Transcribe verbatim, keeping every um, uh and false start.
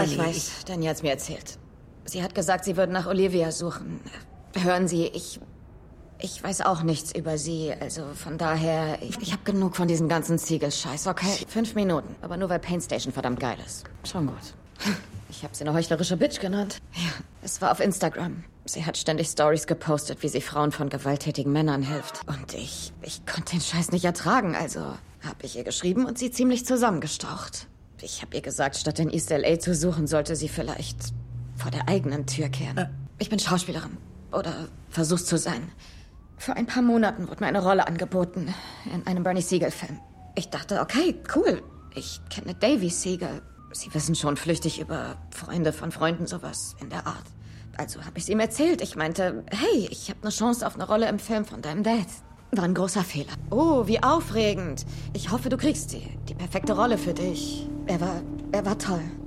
ich weiß. Danielle hat's mir erzählt. Sie hat gesagt, sie würden nach Olivia suchen. Hören Sie, ich... Ich weiß auch nichts über sie, also von daher... Ich, ich habe genug von diesem ganzen Ziegel-Scheiß, okay? Fünf Minuten, aber nur weil Pain Station verdammt geil ist. Schon gut. Ich habe sie eine heuchlerische Bitch genannt. Ja, es war auf Instagram. Sie hat ständig Stories gepostet, wie sie Frauen von gewalttätigen Männern hilft. Und ich... Ich konnte den Scheiß nicht ertragen, also habe ich ihr geschrieben und sie ziemlich zusammengestaucht. Ich habe ihr gesagt, statt in East L A zu suchen, sollte sie vielleicht vor der eigenen Tür kehren. Äh. Ich bin Schauspielerin. Oder versuch's zu sein. Vor ein paar Monaten wurde mir eine Rolle angeboten in einem Bernie Siegel-Film. Ich dachte, okay, cool. Ich kenne Davy Siegel. Sie wissen schon flüchtig über Freunde von Freunden, sowas in der Art. Also habe ich es ihm erzählt. Ich meinte, hey, ich habe eine Chance auf eine Rolle im Film von deinem Dad. War ein großer Fehler. Oh, wie aufregend. Ich hoffe, du kriegst die. Die perfekte Rolle für dich. Er war, er war toll.